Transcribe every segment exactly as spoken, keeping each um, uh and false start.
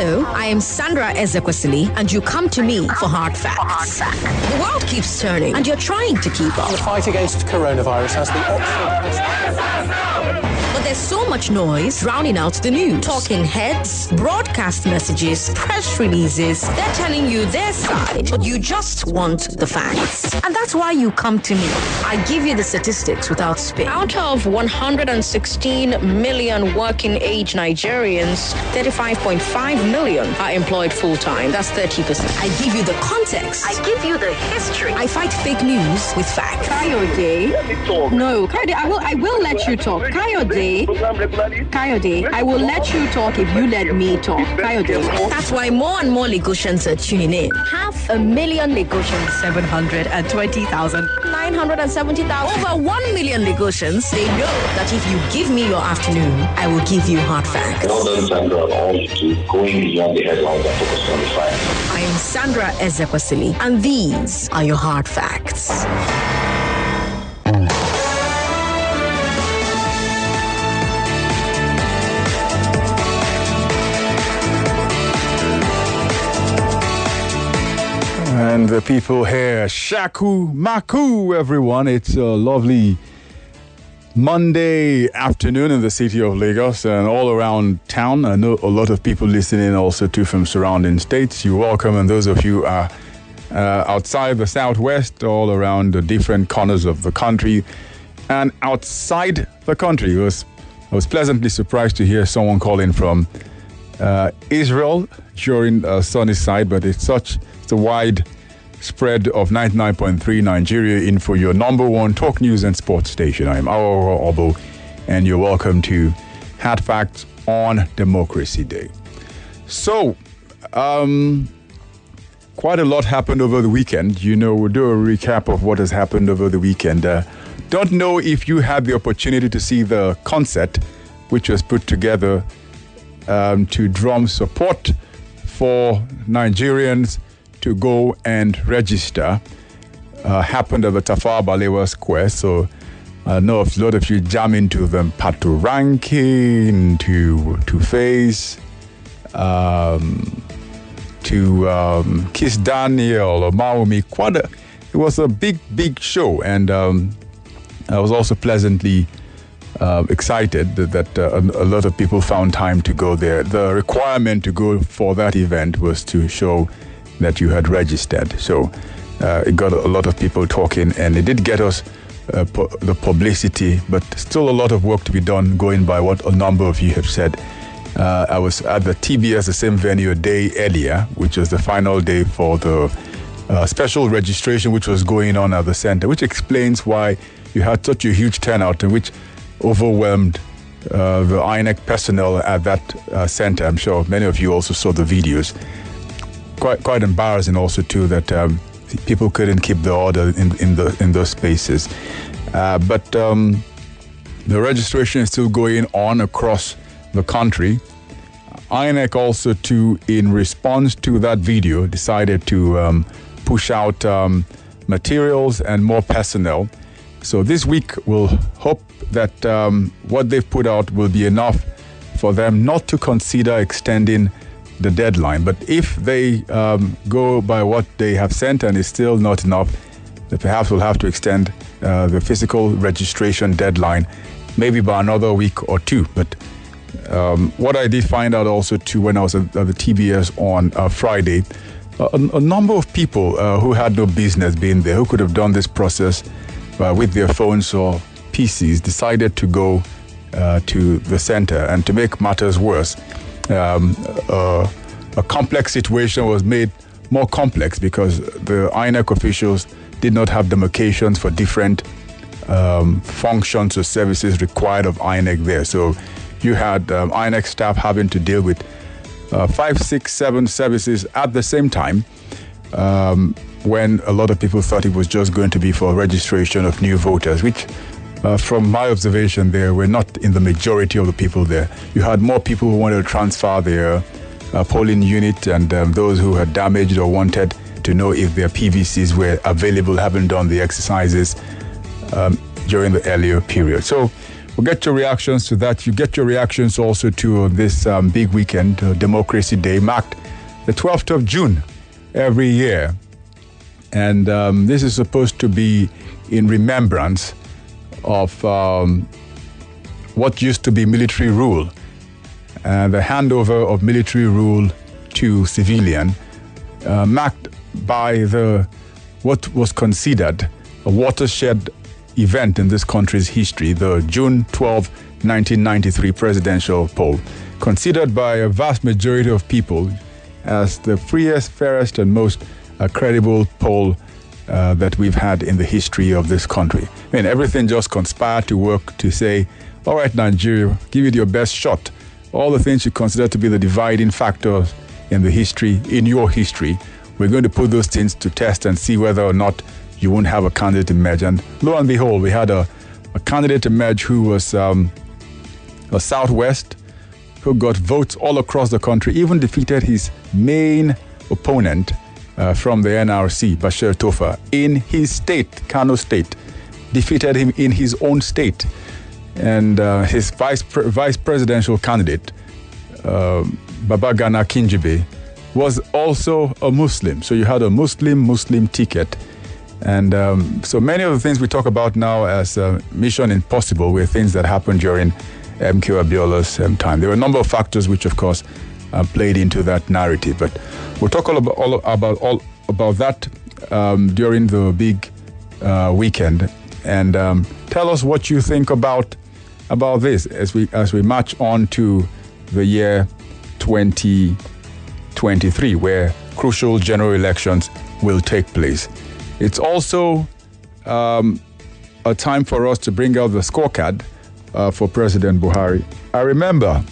Hello, I am Sandra Ezekwesili, and you come to me for hard facts. The world keeps turning, and you're trying to keep up. The fight against coronavirus has the Oxford... But there's so much noise drowning out the news. Talking heads, broadcast messages, press releases. They're telling you their side, but you just want the facts. And that's why you come to me. I give you the statistics without spin. Out of one hundred sixteen million working age Nigerians, thirty-five point five million are employed full-time. That's thirty percent. I give you the context. I give you the history. I fight fake news with facts. Kayode. No, Kayode, I will I will let you talk. Kayode. Kayode, I will let you talk if you let me talk. Kayode. That's why more and more Lagosians are tuning in. Half a million Lagosians. seven hundred twenty thousand. nine hundred seventy thousand. Over one million Lagosians. They know that if you give me your afternoon, I will give you hard facts. Well done, Sandra, all to going beyond the headlines and focus on the facts. I am Sandra Ezekwesili, and these are your hard facts. And the people here, Shaku Maku, everyone. It's a lovely Monday afternoon in the city of Lagos and all around town. I know a lot of people listening also too from surrounding states. You're welcome. And those of you are uh, outside the southwest, all around the different corners of the country and outside the country. It was, I was pleasantly surprised to hear someone calling from uh, Israel during uh, sunny side, but it's such it's a wide spread of ninety-nine point three Nigeria Info, your number one talk news and sports station. I am Aurora Obo, and you're welcome to Hard Facts on Democracy Day. So, um, quite a lot happened over the weekend. You know, we'll do a recap of what has happened over the weekend. Uh, don't know if you had the opportunity to see the concert, which was put together um, to drum support for Nigerians to go and register. Uh, happened at the Tafawa Balewa Square. So I know a lot of you jam into them. Patu Rankin, to to Face, um, to um, Kiss Daniel or Maumi. Quite a, it was a big, big show, and um, I was also pleasantly uh, excited that, that uh, a, a lot of people found time to go there. The requirement to go for that event was to show that you had registered. So uh, it got a lot of people talking, and it did get us uh, pu- the publicity, but still a lot of work to be done going by what a number of you have said. Uh, I was at the T B S, the same venue, a day earlier, which was the final day for the uh, special registration, which was going on at the center, which explains why you had such a huge turnout and which overwhelmed uh, the I N E C personnel at that uh, center. I'm sure many of you also saw the videos. Quite, quite embarrassing also too that um, people couldn't keep the order in, in the in those spaces. Uh, but um, the registration is still going on across the country. I N E C also too, in response to that video, decided to um, push out um, materials and more personnel. So this week we'll hope that um, what they've put out will be enough for them not to consider extending the deadline. But if they um, go by what they have sent and it's still not enough, then perhaps we'll have to extend uh, the physical registration deadline maybe by another week or two. But um, what I did find out also too when I was at, at the T B S on uh, Friday, a, a number of people uh, who had no business being there, who could have done this process uh, with their phones or P Cs, decided to go uh, to the center. And to make matters worse, Um, uh, a complex situation was made more complex because the I N E C officials did not have demarcations for different um, functions or services required of I N E C there. So you had um, I N E C staff having to deal with uh, five, six, seven services at the same time um, when a lot of people thought it was just going to be for registration of new voters, which Uh, from my observation there, we're not in the majority of the people there. You had more people who wanted to transfer their uh, polling unit and um, those who had damaged or wanted to know if their P V Cs were available, having done the exercises um, during the earlier period. So We'll get your reactions to that. You get your reactions also to this um, big weekend, uh, Democracy Day, marked the twelfth of June every year. And um, this is supposed to be in remembrance of um, what used to be military rule, uh, the handover of military rule to civilian, uh, marked by the what was considered a watershed event in this country's history, the June twelfth, nineteen ninety-three presidential poll, considered by a vast majority of people as the freest, fairest, and most uh, credible poll uh, that we've had in the history of this country. I mean, everything just conspired to work to say, all right, Nigeria, give it your best shot. All the things you consider to be the dividing factors in the history, in your history, we're going to put those things to test and see whether or not you won't have a candidate emerge. And lo and behold, we had a, a candidate emerge who was um, a Southwest, who got votes all across the country, even defeated his main opponent uh, from the N R C, Bashir Tofa, in his state, Kano State, defeated him in his own state. And uh, his vice pre- vice presidential candidate, uh, Babagana Kingibe, was also a Muslim. So you had a Muslim-Muslim ticket. And um, so many of the things we talk about now as uh, Mission Impossible were things that happened during M K Abiola's um, time. There were a number of factors which, of course, uh, played into that narrative. But we'll talk all about all about, all about that um, during the big uh, weekend. And um, tell us what you think about about this as we as we march on to the year twenty twenty-three, where crucial general elections will take place. It's also um, a time for us to bring out the scorecard uh, for President Buhari. I remember,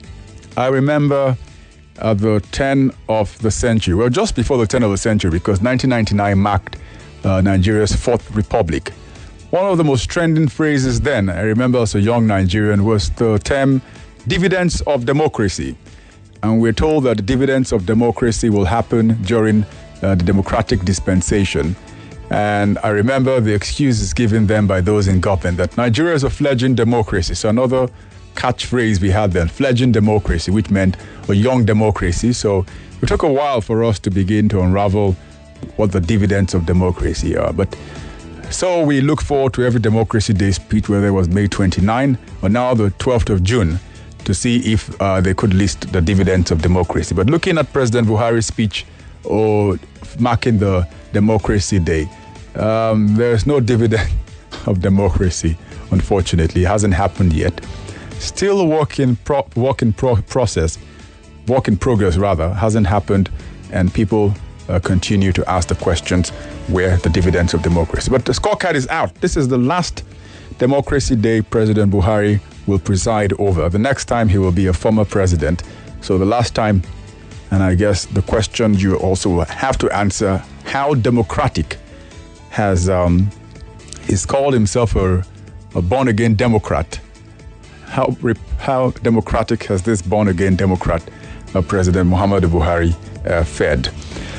I remember at the turn of the century, well, just before the turn of the century, because nineteen ninety-nine marked uh, Nigeria's fourth republic. One of the most trending phrases then, I remember as a young Nigerian, was the term dividends of democracy. And we're told that the dividends of democracy will happen during uh, the democratic dispensation. And I remember the excuses given then by those in government that Nigeria is a fledgling democracy. So another catchphrase we had then, fledgling democracy, which meant a young democracy. So it took a while for us to begin to unravel what the dividends of democracy are. But so we look forward to every Democracy Day speech, whether it was May twenty-ninth or now the twelfth of June, to see if uh, they could list the dividends of democracy. But looking at President Buhari's speech or marking the Democracy Day, um, there's no dividend of democracy, unfortunately. It hasn't happened yet. Still a work in, pro- work in pro- process, work in progress rather, hasn't happened, and people uh, continue to ask the questions, where the dividends of democracy. But the scorecard is out. This is the last Democracy Day President Buhari will preside over. The next time he will be a former president. So the last time, and I guess the question you also have to answer, how democratic has, um, he's called himself a, a born-again Democrat. How, how democratic has this born-again Democrat, uh, President Muhammadu Buhari, uh, fared?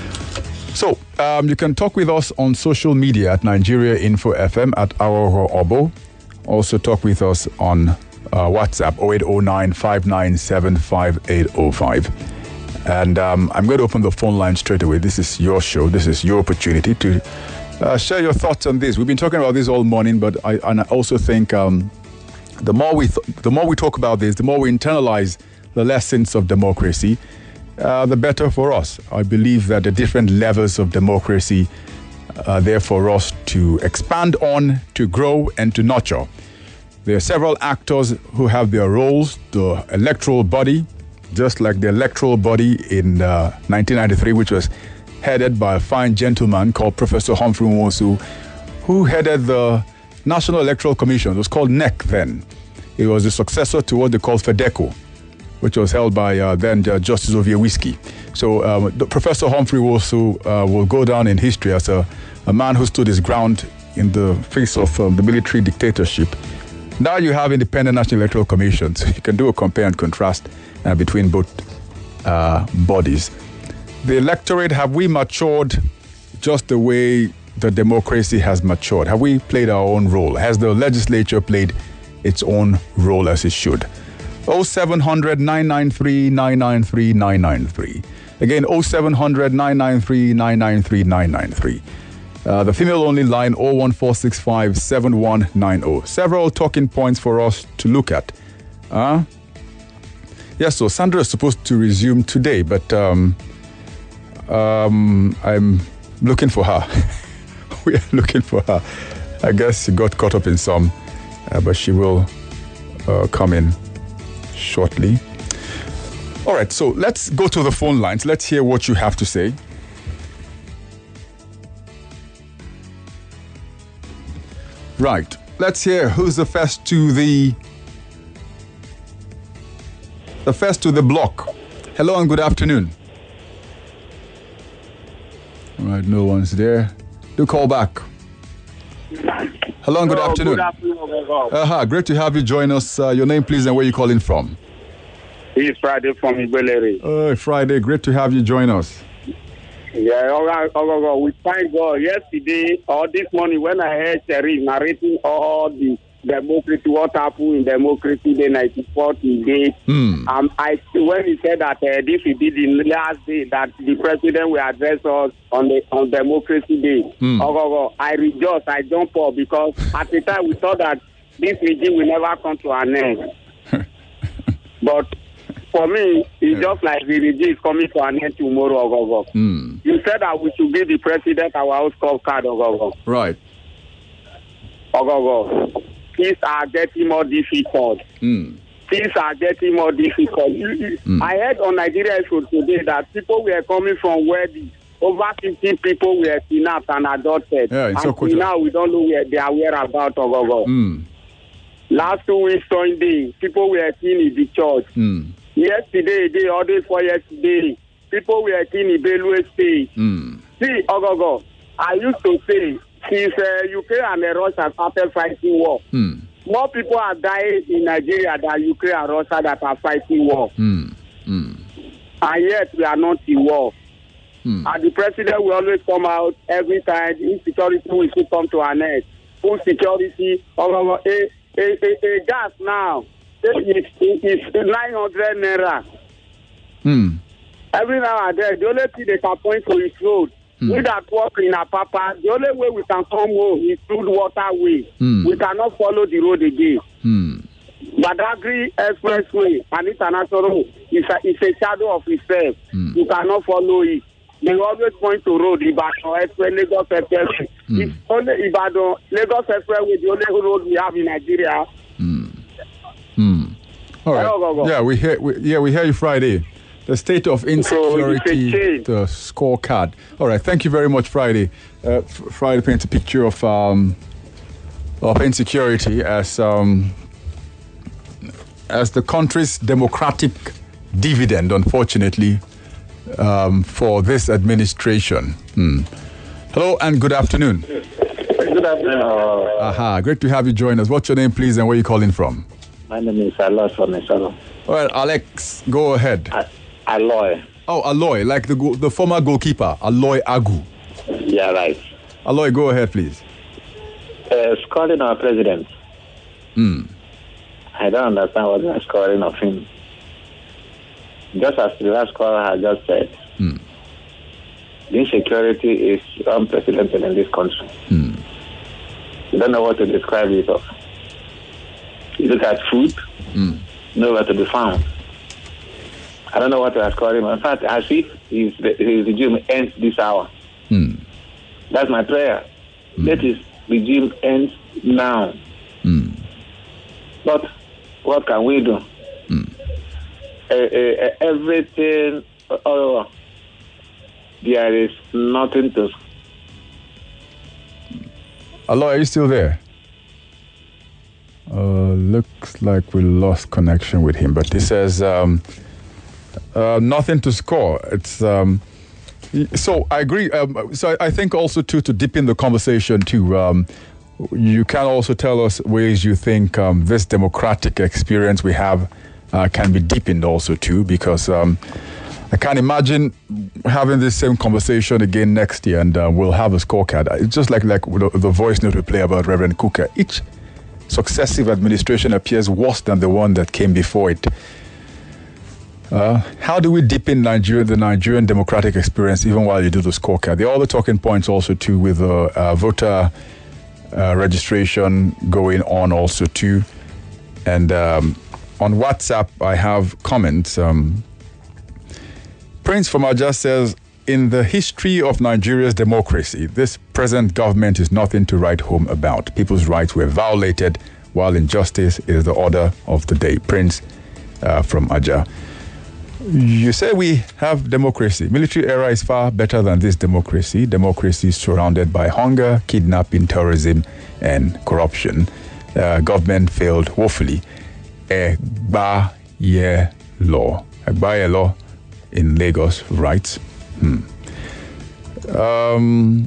So um, you can talk with us on social media at Nigeria Info F M, at Aroho Obo. Also talk with us on uh, WhatsApp, oh eight oh nine, five nine seven, five eight oh five. And um, I'm going to open the phone line straight away. This is your show. This is your opportunity to uh, share your thoughts on this. We've been talking about this all morning, but I, and I also think um, the more we th- the more we talk about this, the more we internalize the lessons of democracy, uh, the better for us. I believe that the different levels of democracy are there for us to expand on, to grow, and to nurture. There are several actors who have their roles. The electoral body, just like the electoral body in uh, nineteen ninety-three, which was headed by a fine gentleman called Professor Humphrey Nwosu, who headed the National Electoral Commission. It was called N E C then. It was the successor to what they called FEDECO, which was held by uh, then uh, Justice Oviewiski. So um, Professor Humphrey Nwosu uh, will go down in history as a, a man who stood his ground in the face of um, the military dictatorship. Now you have independent National Electoral Commission, so you can do a compare and contrast uh, between both uh, bodies. The electorate, have we matured just the way the democracy has matured? Have we played our own role? Has the legislature played its own role as it should. oh seven hundred, nine nine three, nine nine three, nine nine three. Again, oh seven hundred, nine nine three, nine nine three, nine nine three. Uh, the female-only line, oh one four six five, seven one nine oh. Several talking points for us to look at. Uh, yes, so Sandra is supposed to resume today, but um, um, I'm looking for her. We are looking for her. I guess she got caught up in some, uh, but she will uh, come in shortly. All right, so let's go to the phone lines. Let's hear what you have to say. Right, let's hear who's the first to the the first to the block. Hello and good afternoon. All right, no one's there. Do call back. Hello and good Hello, afternoon. Good afternoon. Uh-huh, great to have you join us. Uh, your name, please, and where you calling from? It's Friday from Ibeleri. Oh, Friday, great to have you join us. Yeah, all right, all right, all right. We thank God. Yesterday or this morning, when I heard Sherry narrating all the democracy, what happened in democracy day ninety-fourth day, Mm. um, I when he said that uh, this he did in the last day that the president will address us on the on democracy day. Mm. Oh, oh, oh, I rejoice, I jump up because at the time we thought that this regime will never come to an end. But for me, it's Yeah. just like the regime is coming to an end tomorrow. Oh, oh, oh. Mm. You said that we should give the president our house card. Oh, oh, oh. Right. Oh, oh, oh. Things are getting more difficult. Mm. Things are getting more difficult. Mm. I heard on Nigeria show today that people were coming from where the over fifty people were kidnapped and adopted. Yeah, in and Sokoto. till now we don't know where they are whereabouts. Oh, oh, oh. Mm. Last two weeks Sunday, people were seen in the church. Mm. Yesterday, day, all day for yesterday, people were seen in Benue State. Mm. See, Ogogo, I used to say, since uh, Ukraine and uh, Russia started fighting war, Mm. more people are dying in Nigeria than Ukraine and Russia that are fighting war. Mm. Mm. And yet, we are not in war. Mm. And the president will always come out every time, insecurity will still come to an end. Full security, Ogogo, a, a, a, a gas now, it's, it's nine hundred naira. Mm. Every now and then, the only thing they can point to is road. Mm. We that work in Apapa, the only way we can come home is through the waterway. Mm. We cannot follow the road again. Mm. Badagry Expressway and International Road is a, is a shadow of itself. Mm. You cannot follow it. They always point to road, Ibadan Express, Lagos Expressway. Mm. It's only Ibadan, Lagos Expressway, the only road we have in Nigeria. Mm. Mm. All right. Go, go, go. Yeah, we hear. We, yeah, we hear you Friday. The state of insecurity, So it's a change. the scorecard. All right. Thank you very much, Friday. Uh, F- Friday paints a picture of um, of insecurity as um, as the country's democratic dividend, unfortunately, um, for this administration. Hmm. Hello and good afternoon. Good afternoon. Aha, great to have you join us. What's your name, please, and where are you calling from? My name is Aloy from Mesalo. Well, Alex, go ahead. Aloy. Oh, Aloy, like the go- the former goalkeeper, Aloy Agu. Yeah, right. Aloy, go ahead, please. Uh, scoring our president. Hmm. I don't understand what they're scoring of him. Just as the last caller had just said, Hmm. the insecurity is unprecedented in this country. Hmm. You don't know what to describe it of. You look at food, Hmm. nowhere to be found. I don't know what they are scoring. In fact, as if his, his regime ends this hour. Hmm. That's my prayer. Let his regime end now. Hmm. But what can we do? Hmm. Uh, uh, everything, uh, there is nothing to. Aloy, are you still there? Uh, looks like we lost connection with him, but he says um, uh, nothing to score. It's um, so I agree. Um, so I, I think also too to deepen the conversation too. Um, you can also tell us ways you think um, this democratic experience we have uh, can be deepened also too, because um, I can't imagine having this same conversation again next year, and uh, we'll have a scorecard. It's just like like the, the voice note we play about Reverend Cooker. Each successive administration appears worse than the one that came before it. Uh, how do we deepen Nigeria, the Nigerian democratic experience, even while you do the scorecard? There are other talking points also too, with the uh, uh, voter uh, registration going on also too. And um, on WhatsApp, I have comments. Um, Prince from Aja says, in the history of Nigeria's democracy, this present government is nothing to write home about. People's rights were violated, while injustice is the order of the day. Prince uh, from Aja. You say we have democracy. Military era is far better than this democracy. Democracy is surrounded by hunger, kidnapping, terrorism, and corruption. Uh, government failed woefully. Egbaye law. Egbaye law in Lagos, right? Hmm. Um,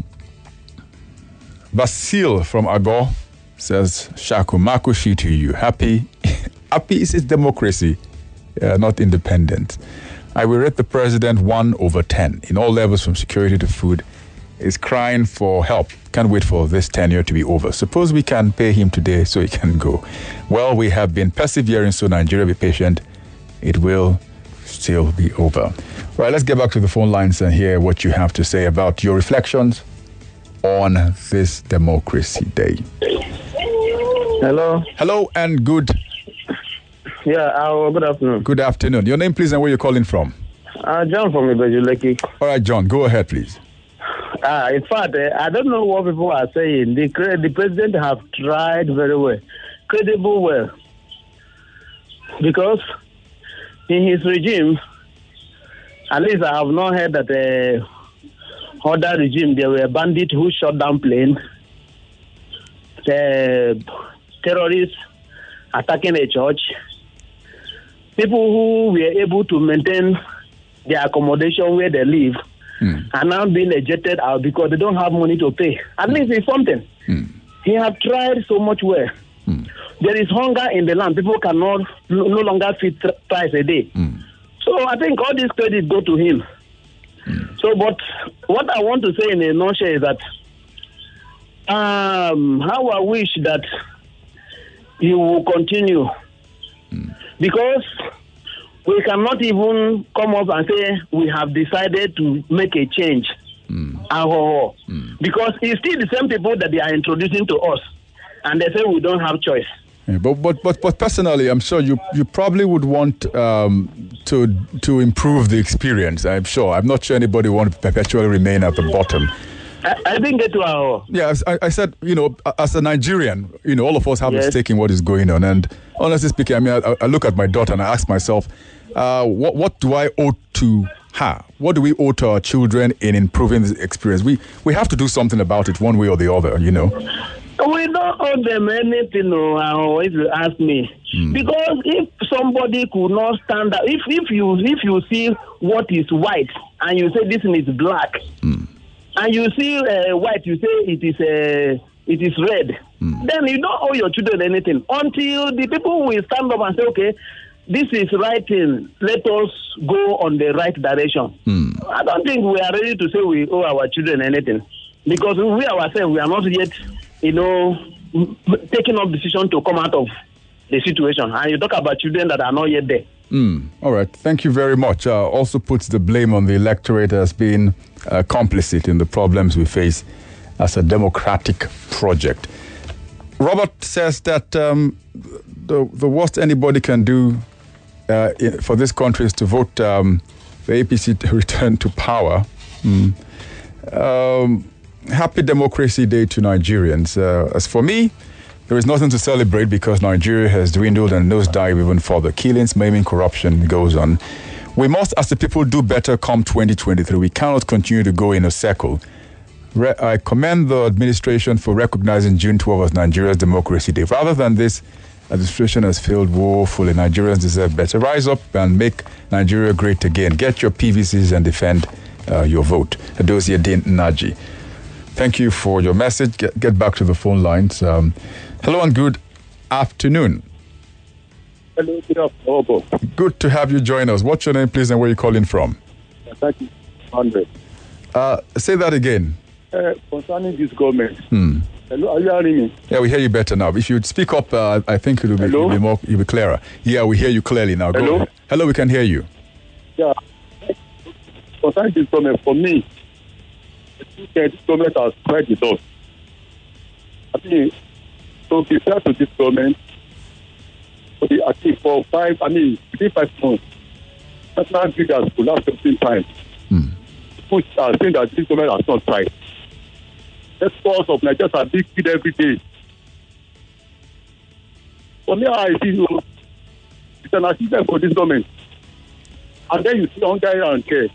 Basil from Agor says, Shaku Makushi to you. Happy? Happy is its democracy. Uh, not independent. I will rate the president one over ten in all levels from security to food. Is crying for help. Can't wait for this tenure to be over. Suppose we can pay him today so he can go. Well, we have been persevering, so Nigeria, be patient. It will still be over. All right, let's get back to the phone lines and hear what you have to say about your reflections on this Democracy Day. Hello. Hello and good Yeah, uh, good afternoon. Good afternoon. Your name, please, and where you're calling from? Uh, John from Ibejuleki. All right, John, go ahead, please. Uh, in fact, uh, I don't know what people are saying. The, the president have tried very well, credible well, because in his regime, at least I have not heard that uh, other regime, there were bandits who shot down planes, uh, terrorists attacking a church, people who were able to maintain their accommodation where they live mm. are now being ejected out because they don't have money to pay. At least it's something. Mm. He have tried so much well. Mm. There is hunger in the land. People cannot no longer feed twice a day. Mm. So I think all this credit go to him. Mm. So, but what I want to say in a nutshell is that um, how I wish that he will continue. Mm. Because we cannot even come up and say we have decided to make a change. Mm. Mm. Because it's still the same people that they are introducing to us. And they say we don't have choice. Yeah, but, but but but personally, I'm sure you, you probably would want um, to to improve the experience. I'm sure. I'm not sure anybody want to perpetually remain at the bottom. I, I didn't get to our... Yeah, I, I said, you know, as a Nigerian, you know, all of us have yes. a stake in what is going on. And honestly speaking, I mean, I, I look at my daughter and I ask myself, uh, what what do I owe to her? What do we owe to our children in improving this experience? We we have to do something about it one way or the other, you know. We don't owe them anything, no, if you ask me. Mm. Because if somebody could not stand up, if if you if you see what is white and you say this is black, mm. and you see uh, white, you say it is uh, it is red, mm. then you don't owe your children anything until the people will stand up and say, okay, this is right thing, let us go on the right direction. Mm. I don't think we are ready to say we owe our children anything. Because we ourselves, we are not yet, you know, taking up decision to come out of the situation. And you talk about children that are not yet there. Mm. All right. Thank you very much. Uh, also puts the blame on the electorate as being uh, complicit in the problems we face as a democratic project. Robert says that um, the, the worst anybody can do uh, for this country is to vote um, the A P C to return to power. Mm. Um, Happy Democracy Day to Nigerians. Uh, as for me, there is nothing to celebrate because Nigeria has dwindled and nosedive even further. Killings, maiming, corruption goes on. We must, as the people, do better come twenty twenty-three. We cannot continue to go in a circle. Re- I commend the administration for recognizing June twelfth as Nigeria's Democracy Day. Rather than this, administration has failed woefully. Nigerians deserve better. Rise up and make Nigeria great again. Get your P V Cs and defend uh, your vote. Adosia Din Naji. Thank you for your message. Get, get back to the phone lines. Um, hello and good afternoon. Hello, good afternoon. Good to have you join us. What's your name, please, and where are you calling from? Thank you, Andre. Uh, say that again. uh, concerning this government. Hmm. Hello, are you hearing me? Yeah, we hear you better now. If you'd speak up, uh, I think it will be, it'll be more, it'll be clearer. Yeah, we hear you clearly now. Go Hello? ahead. Hello, we can hear you. Yeah. Concerning this government, for me, I think uh, this government has tried it all. I mean, so be fair to this government, for the, I think for five, I mean, within five months, national grid has collapsed fifteen times. Hmm. People are saying that this government has not tried. Exports of Nigeria are being killed every day. For me, I see you, it's an achievement for this government. And then you see hunger and care.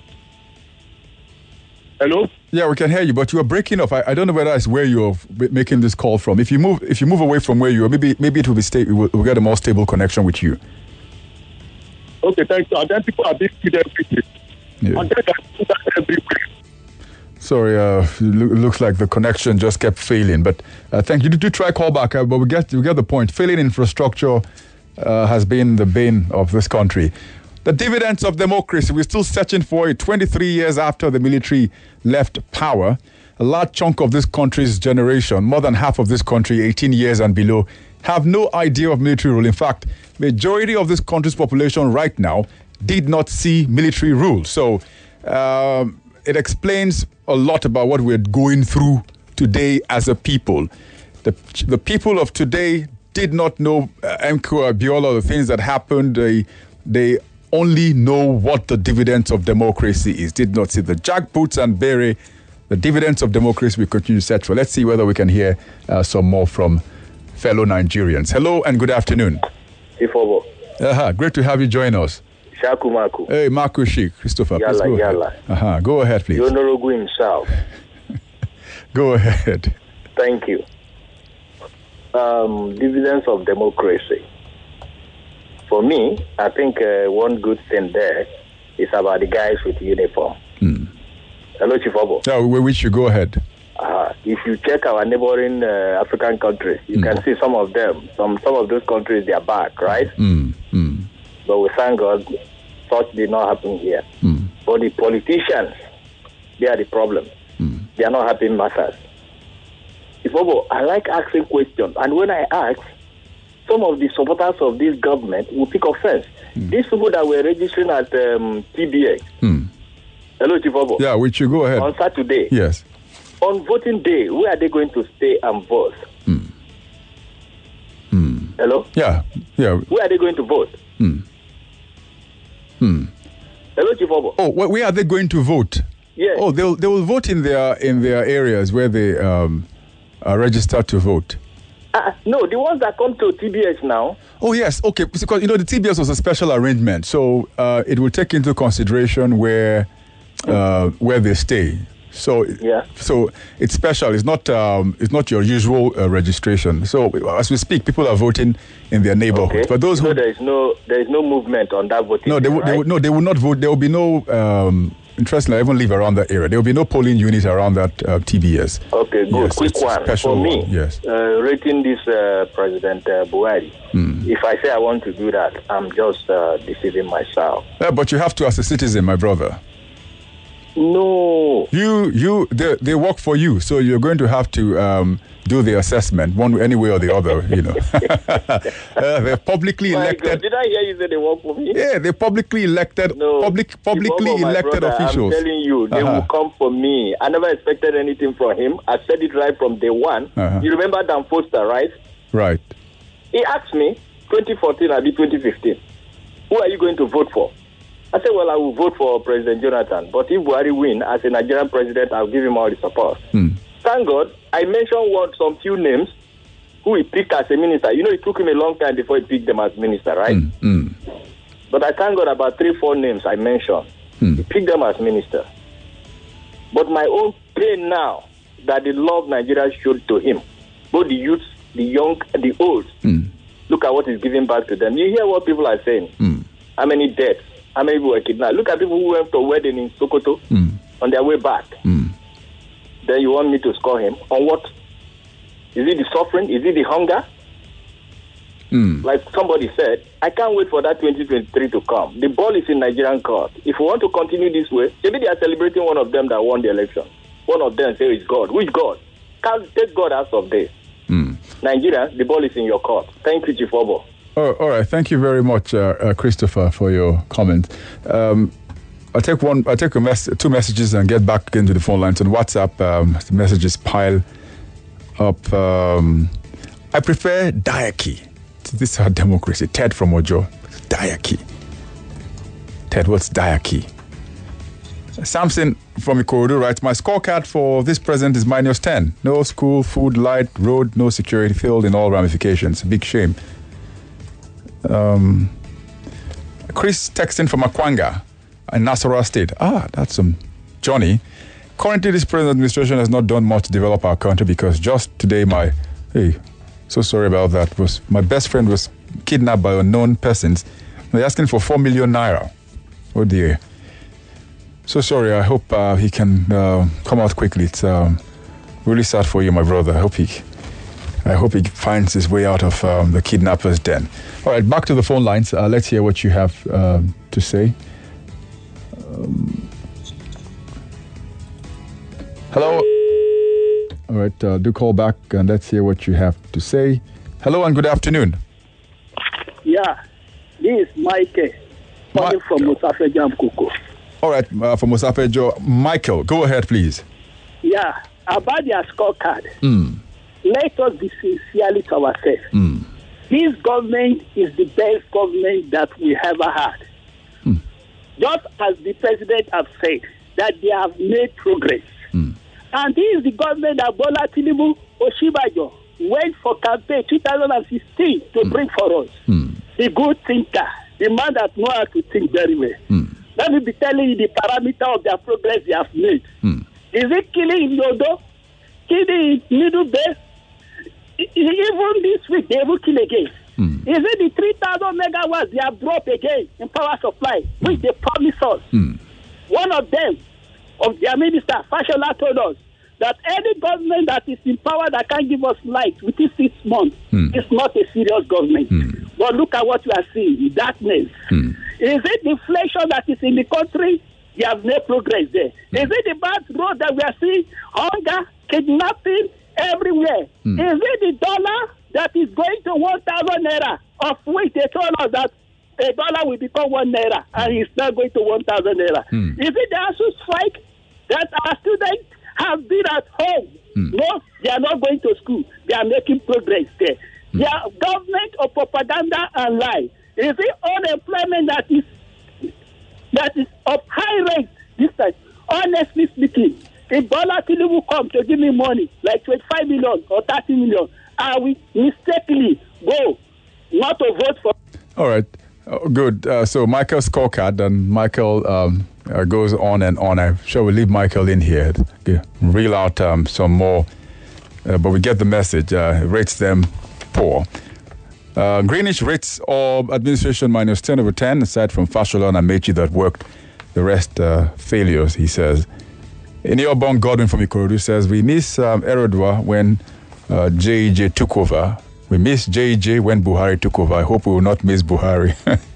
Hello? Yeah, we can hear you, but you are breaking up. I, I don't know whether it's where you're making this call from. If you move, if you move away from where you are, maybe maybe it will be sta- we'll, we'll get a more stable connection with you. Okay, thank you. And then people are being killed every day. Yeah. And then they are everywhere. Sorry, uh, it loo- looks like the connection just kept failing. But uh, thank you. Do, do try call back, uh, but we get we get the point. Failing infrastructure uh, has been the bane of this country. The dividends of democracy, we're still searching for it. twenty-three years after the military left power, a large chunk of this country's generation, more than half of this country, eighteen years and below, have no idea of military rule. In fact, majority of this country's population right now did not see military rule. So um, it explains a lot about what we're going through today as a people. The, the people of today did not know uh, M K O Abiola, the things that happened. They, they only know what the dividends of democracy is. Did not see the jackboots and beret. The dividends of democracy we continue to search for. Let's see whether we can hear uh, some more from fellow Nigerians. Hello and good afternoon. Ifobo. Uh-huh. Great to have you join us. Shaku Maku. Hey, Marco Sheikh. Christopher, Yalla, please go yalla. ahead. Uh-huh. Go ahead, please. Yonorogu himself. Go ahead. Thank you. Um, dividends of democracy. For me, I think uh, one good thing there is about the guys with uniform. Hmm. Hello, Chifobo. Yeah, we wish you go ahead. Uh, if you check our neighboring uh, African countries, you mm. can see some of them. Some some of those countries, they are back, right? Mm. Mm. But we thank God, such did not happen here. Mm. But the politicians, they are the problem. Mm. They are not happy matters. Chifobo, I like asking questions, and when I ask, some of the supporters of this government will pick offense. Mm. These people that were registering at um, T B A. Mm. Hello, Chifobo. Yeah, which you go ahead. On Saturday. Yes. On voting day, where are they going to stay and vote? Mm. Mm. Hello? Yeah, yeah. Where are they going to vote? Mm. Mm. Hello, Chifobo. Oh, wh- where are they going to vote? Yes. Oh, they'll they will vote in their in their areas where they um, are registered to vote. Uh, no, the ones that come to T B S now. Oh yes, okay. Because you know the T B S was a special arrangement, so uh, it will take into consideration where uh, where they stay. So yeah. So it's special. It's not um, it's not your usual uh, registration. So as we speak, people are voting in their neighborhoods. Okay. But those so who there is no there is no movement on that voting. no, they, day, w- right? they w- no, they will not vote. There will be no. Um, Interestingly, I even live around that area. There will be no polling unit around that uh, T B S. Okay, good. Yes, Quick it's a one special for me. one, yes. Uh, rating this uh, President uh, Buhari. Mm. If I say I want to do that, I'm just uh, deceiving myself. Yeah, but you have to as a citizen, my brother. No. You, you, they, they work for you, so you're going to have to um, do the assessment one any way or the other. You know, uh, they're publicly My elected. God, did I hear you say they work for me? Yeah, they're publicly elected. No, public, publicly Chifobo, my elected brother, officials. I'm telling you, they Uh-huh. will come for me. I never expected anything from him. I said it right from day one. Uh-huh. You remember Dan Foster, right? Right. He asked me, twenty fourteen, I did twenty fifteen. Who are you going to vote for? I said, well, I will vote for President Jonathan. But if Buhari win as a Nigerian president, I'll give him all the support. Hmm. Thank God, I mentioned what some few names who he picked as a minister. You know, it took him a long time before he picked them as minister, right? Mm, mm. But I thank God about three, four names I mentioned. Mm. He picked them as minister. But my own pain now that the love Nigeria showed to him, both the youth, the young, the old, Mm. look at what he's giving back to them. You hear what people are saying. Mm. How many deaths? How many people were kidnapped? Look at people who went to a wedding in Sokoto Mm. on their way back. Mm. Then you want me to score him on what? Is it the suffering? Is it the hunger? Mm. Like somebody said, I can't wait for that twenty twenty-three to come. The ball is in Nigerian court. If we want to continue this way, maybe they are celebrating one of them that won the election. one of them say it's God. Which God? Can't take God out of this. Mm. Nigeria, the ball is in your court. Thank you, Chief Obo. Oh, all right. Thank you very much, uh, uh, Christopher, for your comment. Um, I'll take one. I'll take a mess, two messages and get back into the phone lines on WhatsApp. Um, the messages pile up. Um, I prefer diarchy. This is our democracy. Ted from Ojo. Diarchy. Ted, what's diarchy? Samson from Ikorodu writes, my scorecard for this president is minus ten. No school, food, light, road, no security, failed in all ramifications. Big shame. Um, Chris texting from Akwanga in Nasarawa State. Ah, that's some Johnny. Currently, this present administration has not done much to develop our country because just today, my hey, so sorry about that. Was my best friend was kidnapped by unknown persons. They're asking for four million naira. Oh dear. So sorry. I hope uh, he can uh, come out quickly. It's um, really sad for you, my brother. I hope he, I hope he finds his way out of um, the kidnappers' den. All right, back to the phone lines. Uh, let's hear what you have uh, to say. Um, hello. All right, uh, do call back and let's hear what you have to say. Hello and good afternoon. Yeah, this is Michael, calling from Musafejo Mkuko. All right, uh, from Musafejo. Michael, go ahead, please. Yeah, about their scorecard. Mm. Let us be sincerely to ourselves. Mm. This government is the best government that we ever had. Mm. Just as the president has said, that they have made progress. Mm. And this is the government that Bola Tinubu Oshibajo went for campaign twenty sixteen to mm. bring for us. Mm. The good thinker, the man that knows how to think very well. Mm. Let me be telling you the parameter of their progress they have made. Mm. Is it killing in Yodo? Killing in Middle Bay? Even this week, they will kill again. Mm. Is it the three thousand megawatts they have dropped again in power supply, which they promised us? Mm. One of them, of their minister, Fashola, told us that any government that is in power that can give us light within six months mm. is not a serious government. Mm. But look at what we are seeing, darkness. Mm. Is it the inflation that is in the country? They have no progress there. Mm. Is it the bad road that we are seeing? Hunger, kidnapping, everywhere. Mm. Is it the dollar that is going to one thousand naira, of which they told us that a dollar will become one naira, and it's not going to one thousand naira? Mm. Is it the ASU strike that our students have been at home? Mm. No, they are not going to school. They are making progress there. Mm. They are government of propaganda and lie. Is it unemployment that is that is of high rate this time? Honestly speaking, if Bola Tinubu come to give me money, like twenty-five million or thirty million, I will mistakenly go not to vote for. All right. Oh, good. Uh, so Michael's scorecard, and Michael um, uh, goes on and on. I'm sure we'll leave Michael in here to reel out um, some more, uh, but we get the message. Uh, rates them poor. Uh, Greenish rates all administration minus ten over ten, aside from Fashola and Amechi that worked. The rest uh, failures, he says. Iniobong Godwin from Ikorodu says, we miss um, Erodwa when uh, J J took over. We miss J J when Buhari took over. I hope we will not miss Buhari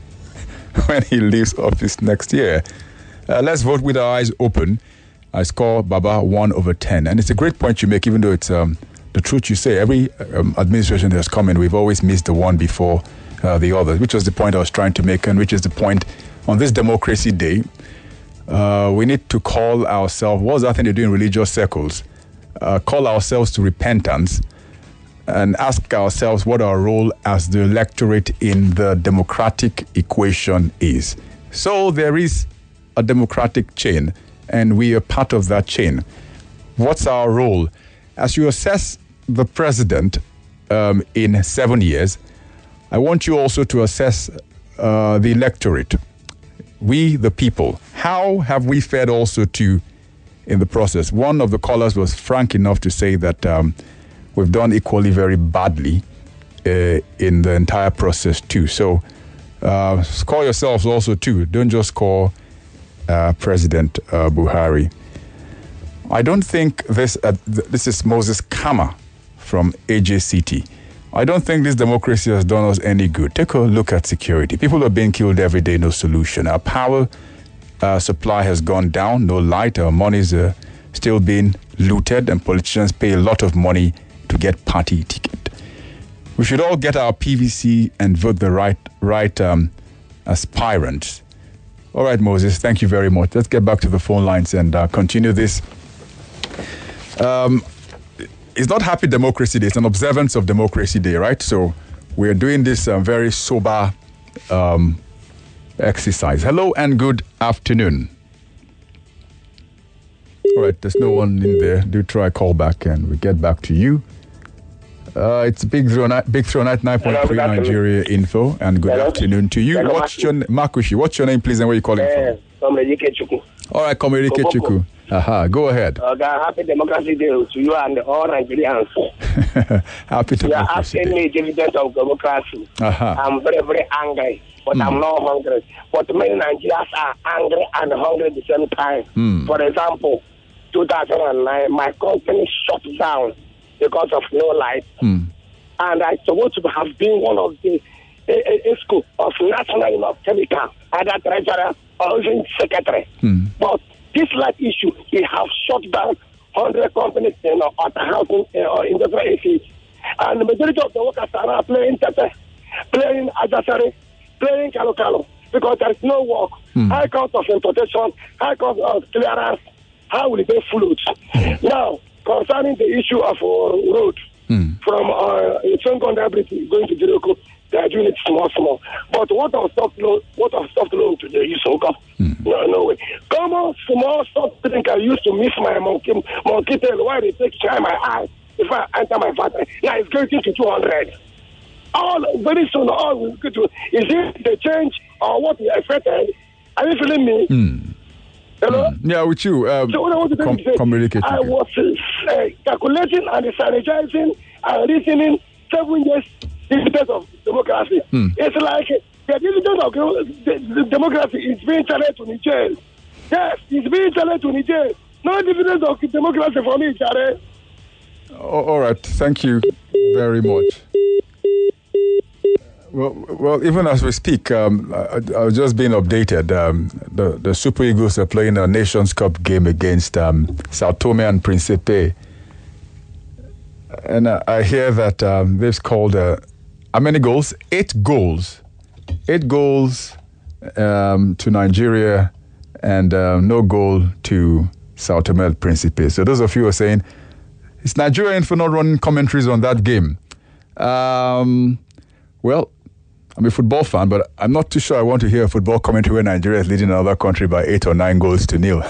when he leaves office next year. Uh, let's vote with our eyes open. I score Baba one over ten. And it's a great point you make, even though it's um, the truth you say. Every um, administration that has come in, we've always missed the one before uh, the other, which was the point I was trying to make, and which is the point on this Democracy Day. Uh, we need to call ourselves, what's that thing they do in religious circles? Uh, call ourselves to repentance and ask ourselves what our role as the electorate in the democratic equation is. So there is a democratic chain, and we are part of that chain. What's our role? As you assess the president um, in seven years, I want you also to assess uh, the electorate. We, the people, how have we fared also to in the process? One of the callers was frank enough to say that um, we've done equally very badly uh, in the entire process too. So uh, score yourselves also too. Don't just score uh, President uh, Buhari. I don't think this, uh, th- this is Moses Kama from A J C T. I don't think this democracy has done us any good. Take a look at security. People are being killed every day, no solution. Our power uh, supply has gone down, no light. Our money's uh, still being looted and politicians pay a lot of money to get party ticket. We should all get our P V C and vote the right right um, aspirants. All right, Moses, thank you very much. Let's get back to the phone lines and uh, continue this. Um, it's not Happy Democracy Day, it's an observance of Democracy Day, right? So we're doing this uh, very sober um, exercise. Hello and good afternoon. All right, there's no one in there. Do try call back and we get back to you. Uh, it's Big Throw Big Throw ninety-nine point three Nigeria Info, and good Hello. afternoon to you. Hello, what's your Makushi? What's your name, please, and where are you calling uh, from? All right, Komeri Kechuku. Aha, go ahead. Uh, happy Democracy Day to you and all Nigerians. Happy Democracy Day. You are asking me dividend of democracy. Aha. I'm very, very angry, but mm. I'm not hungry. But many Nigerians are angry and hungry at the same time. Mm. For example, two thousand nine, my company shut down because of no light. Mm. And I supposed to have been one of the a, a, a school of National Enough Chemical, either treasurer or even secretary. Mm. But this light issue, they have shut down one hundred companies in uh, other housing uh, or industrial estates. And the majority of the workers are now playing tete, playing adversary, playing kalo kalo, because there is no work. Mm. High cost of importation, high cost of clearance. How will they float? Now, concerning the issue of uh, road mm. from uh, Songonda Bridge going to Jericho, they are doing it small, small. But what I've stopped loan, what I've stopped loan to the Yusoka, mm. no, no way. Come on, small stop drink I used to miss my monkey, monkey tail. Why they take shine my eye if I enter my factory? Now it's going to two hundred. All very soon, all will go to. Is it the change or what we expected? Are you feeling me? Mm. Hello? Mm. Yeah, with you. Um, so what I want to com- say, communicate. I was uh, calculating and strategizing and reasoning seven years dividend of democracy. Mm. It's like the dividend of the, the democracy is being challenged to Niger. Yes, it's being challenged to Niger. No dividend of democracy for me, Chare. Oh, all right, thank you very much. Well, well, even as we speak, um, I, I was just being updated. Um, the, the Super Eagles are playing a Nations Cup game against um, Sao Tome and Principe. And I, I hear that um, they've scored uh, how many goals? Eight goals. Eight goals um, to Nigeria and uh, no goal to Sao Tome and Principe. So those of you who are saying, it's Nigerian for not running commentaries on that game. Um, well, I'm a football fan, but I'm not too sure I want to hear a football commentary where Nigeria is leading another country by eight or nine goals to nil.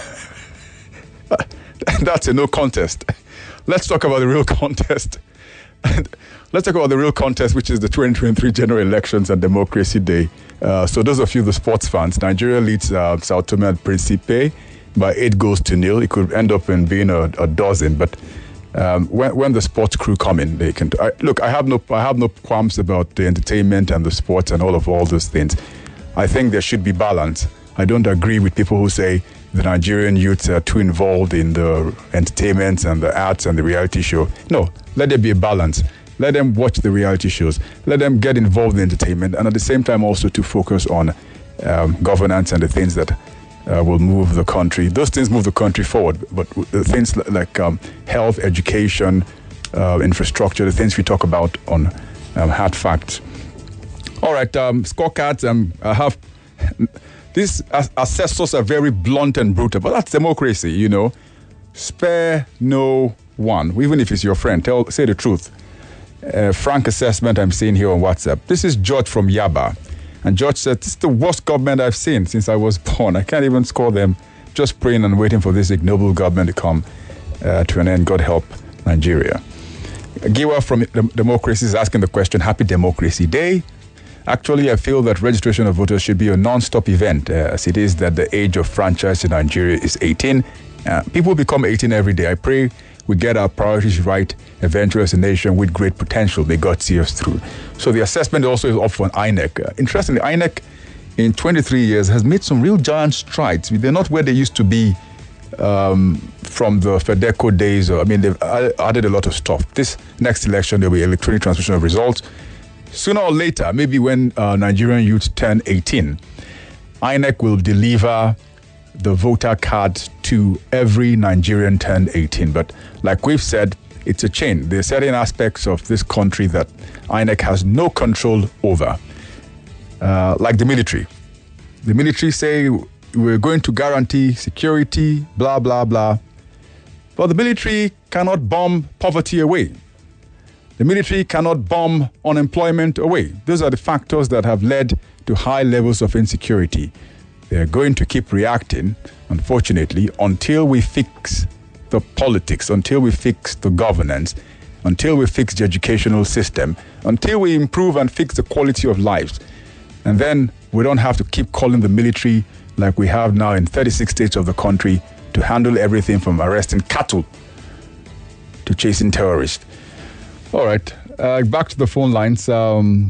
That's a no contest. Let's talk about the real contest. Let's talk about the real contest, which is the twenty twenty-three general elections and Democracy Day. Uh, so those of you, the sports fans, Nigeria leads uh, Sao Tome and Principe by eight goals to nil. It could end up in being a, a dozen, but Um, when, when the sports crew come in, they can. I, look, I have no, I have no qualms about the entertainment and the sports and all of all those things. I think there should be balance. I don't agree with people who say the Nigerian youths are too involved in the entertainment and the arts and the reality show. No, let there be a balance. Let them watch the reality shows. Let them get involved in entertainment, and at the same time also to focus on um, governance and the things that Uh, will move the country. Those things move the country forward, but the things like um, health, education, uh, infrastructure, the things we talk about on um, Hard Facts. All right, um, scorecards. Um, I have these assessors are very blunt and brutal, but that's democracy, you know. Spare no one, even if it's your friend. Tell, say the truth. Uh, frank assessment I'm seeing here on WhatsApp. This is George from Yaba. And George said, this is the worst government I've seen since I was born. I can't even score them. Just praying and waiting for this ignoble government to come uh, to an end. God help Nigeria. Giwa from Democracy is asking the question, Happy Democracy Day. Actually, I feel that registration of voters should be a non-stop event, uh, as it is that the age of franchise in Nigeria is eighteen. Uh, people become eighteen every day. I pray we get our priorities right eventually as a nation with great potential. May God see us through. So the assessment also is up for an I N E C. Uh, interestingly, I N E C in twenty-three years has made some real giant strides. They're not where they used to be um, from the FEDECO days. Or, I mean, they've added a lot of stuff. This next election, there'll be electronic transmission of results. Sooner or later, maybe when uh, Nigerian youth turn eighteen, I N E C will deliver the voter cards to every Nigerian turned eighteen. But like we've said, it's a chain. There are certain aspects of this country that I N E C has no control over, uh, like the military. The military say we're going to guarantee security, blah, blah, blah. But the military cannot bomb poverty away. The military cannot bomb unemployment away. Those are the factors that have led to high levels of insecurity. They're going to keep reacting, unfortunately, until we fix the politics, until we fix the governance, until we fix the educational system, until we improve and fix the quality of lives. And then we don't have to keep calling the military like we have now in thirty-six states of the country to handle everything from arresting cattle to chasing terrorists. All right, uh, back to the phone lines. Um,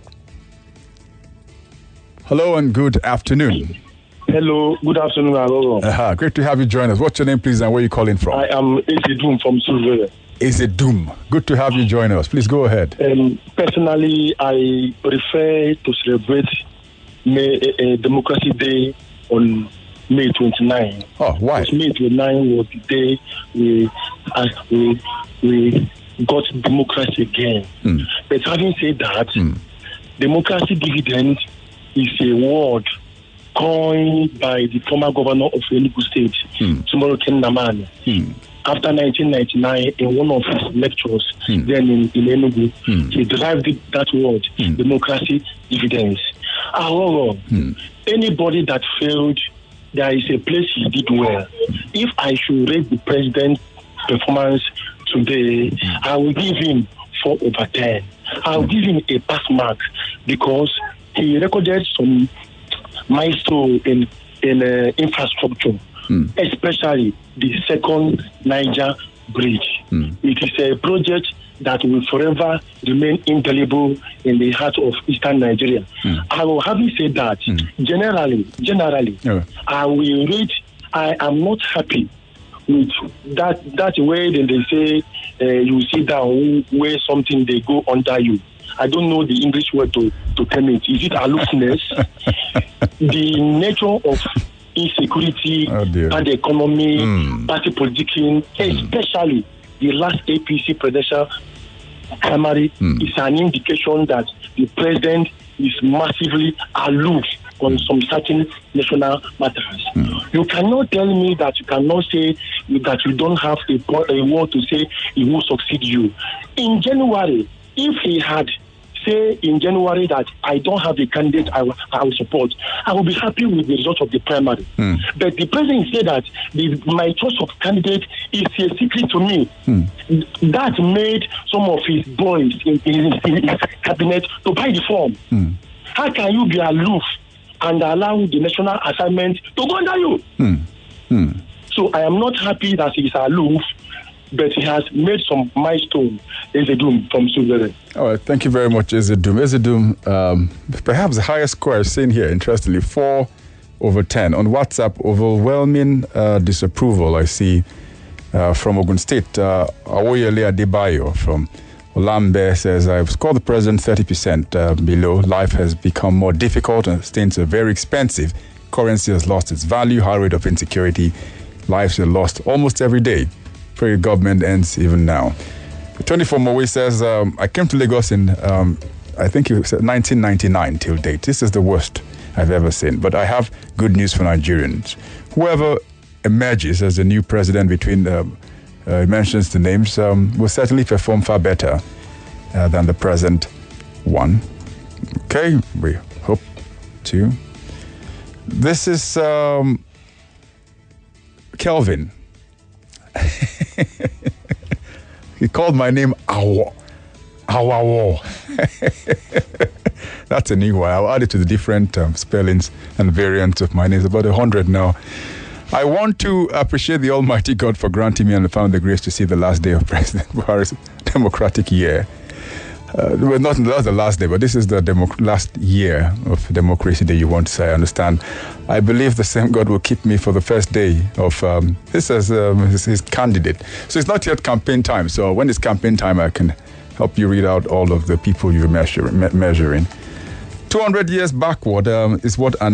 hello and good afternoon. Hello, good afternoon, Aurora. Uh-huh. Great to have you join us. What's your name, please, and where are you calling from? I am Eze Doom from Survey. Eze Doom. Good to have you join us. Please go ahead. Um, personally, I prefer to celebrate May, uh, Democracy Day on May twenty-ninth. Oh, why? Because May twenty-ninth was the day we, uh, we, we got democracy again. Hmm. But having said that, hmm. democracy dividend is a word coined by the former governor of Enugu State, hmm. Sumoroken Namani. Hmm. After nineteen ninety-nine, in one of his lectures, hmm. then in, in Enugu, hmm. he derived it, that word, hmm. democracy dividends. However, hmm. anybody that failed, there is a place he did well. If I should rate the president's performance today, hmm. I will give him four over ten. I will give him a pass mark because he recorded some milestone in in uh, infrastructure, mm. especially the second Niger bridge. Mm. It is a project that will forever remain indelible in the heart of Eastern Nigeria. Mm. I will having said that, mm. generally, generally, yeah. I will read. I am not happy with that that way. Then they say uh, you sit down where something they go under you. I don't know the English word to, to term it. Is it aloofness? The nature of insecurity, oh bad economy, mm. party politicking, mm. especially the last A P C presidential primary, mm. is an indication that the president is massively aloof on mm. some certain national matters. Mm. You cannot tell me that you cannot say that you don't have a, a word to say he will succeed you. In January, if he had say in January that I don't have a candidate I, I will support, I will be happy with the result of the primary. Mm. But the president said that the, my choice of candidate is a secret to me. Mm. That made some of his boys in, in, in his cabinet to buy the form. Mm. How can you be aloof and allow the national assignment to go under you? Mm. Mm. So I am not happy that he is aloof, but he has made some milestone. Eze Doom from Suvere. All right, thank you very much, Eze Doom. Eze Doom, um, perhaps the highest score I've seen here, interestingly, four over ten. On WhatsApp, overwhelming uh, disapproval I see uh, from Ogun State. Uh, Awoyele Adebayo from Olambe says, I've scored the president thirty percent uh, below. Life has become more difficult and things are very expensive. Currency has lost its value, high rate of insecurity. Lives are lost almost every day. Pray government ends even now. twenty-four Mowe says, um, I came to Lagos in, um, I think it was nineteen ninety-nine till date. This is the worst I've ever seen. But I have good news for Nigerians. Whoever emerges as the new president between, um, uh, he mentions the names, um, will certainly perform far better uh, than the present one. Okay, we hope to. This is um, Kelvin. He called my name Awo. Awawo. That's a new one. I'll add it to the different um, spellings and variants of my name. It's about a hundred now. I want to appreciate the Almighty God for granting me and the family the grace to see the last day of President Buhari's democratic year. Uh, well, not, not the last day, but this is the democ- last year of democracy that you want to say. I understand. I believe the same God will keep me for the first day of um, this as um, his, his candidate. So it's not yet campaign time. So when it's campaign time, I can help you read out all of the people you're measure, me- measuring. two hundred years backward um, is what Annie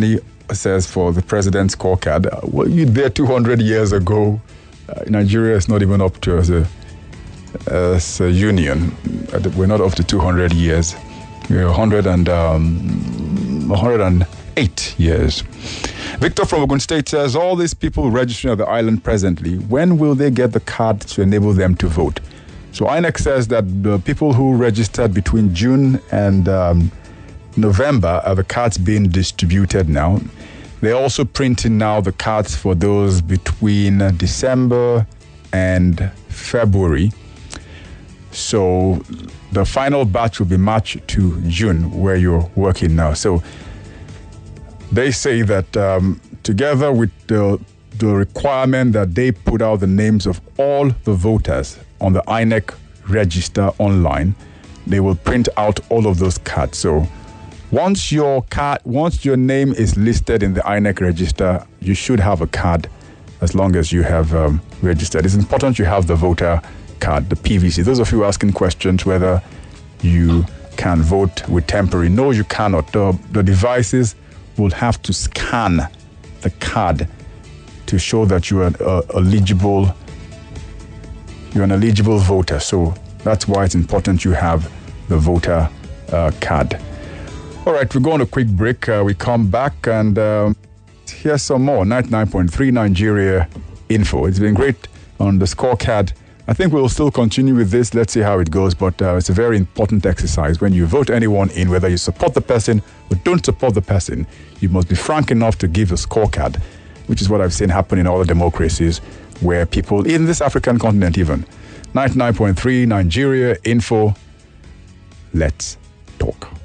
says for the president's scorecard, uh, were you there two hundred years ago? Uh, Nigeria is not even up to as a, as a union. Uh, we're not up to two hundred years. We're one hundred and, um, one hundred eight years. Victor from Ogun State says, all these people registering at the island presently, when will they get the card to enable them to vote? So I N E C says that the people who registered between June and um, November are the cards being distributed now. They're also printing now the cards for those between December and February. So the final batch will be March to June, where you're working now. So they say that um, together with the, the requirement that they put out the names of all the voters on the I N E C register online, they will print out all of those cards. So once your card, once your name is listed in the I N E C register, you should have a card as long as you have um, registered. It's important you have the voter card, the P V C. Those of you asking questions whether you can vote with temporary, no, you cannot. The, the devices will have to scan the card to show that you are uh, eligible. You're an eligible voter. So that's why it's important you have the voter uh, card. All right, we're going on a quick break. Uh, we come back and um, here's some more ninety-nine point three Nigeria info. It's been great on the scorecard. I think we'll still continue with this. Let's see how it goes. But uh, it's a very important exercise. When you vote anyone in, whether you support the person or don't support the person, you must be frank enough to give a scorecard, which is what I've seen happen in all the democracies where people, in this African continent even, ninety-nine point three Nigeria info. Let's talk.